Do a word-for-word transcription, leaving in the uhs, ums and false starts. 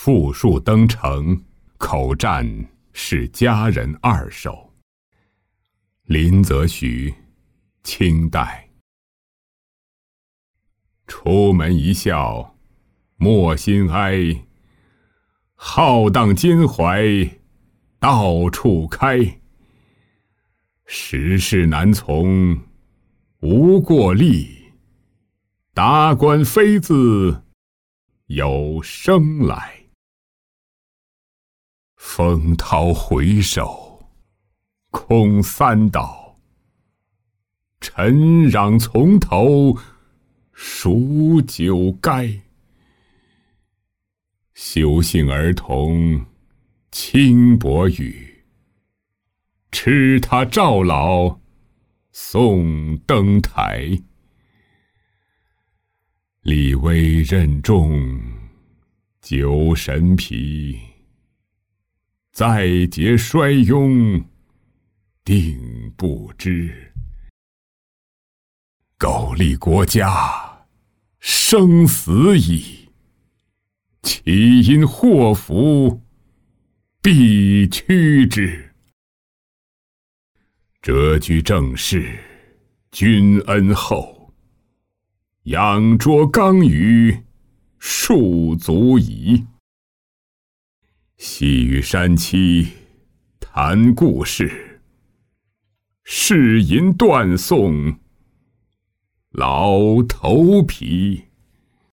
复数登城，口占是佳人二首。林则徐，清代。出门一笑莫心哀，浩荡襟怀到处开。时势难从无过力，达官非自有生来。风涛回首空三岛，尘壤从头数九垓。休信儿童轻薄语，痴他赵老送登台。立威任重九神皮，再节衰庸定不知。苟利国家生死矣，岂因祸福必趋之。谪居正室君恩厚，仰捉纲羽戍足矣。细与山妻谈故事，试吟断送老头皮。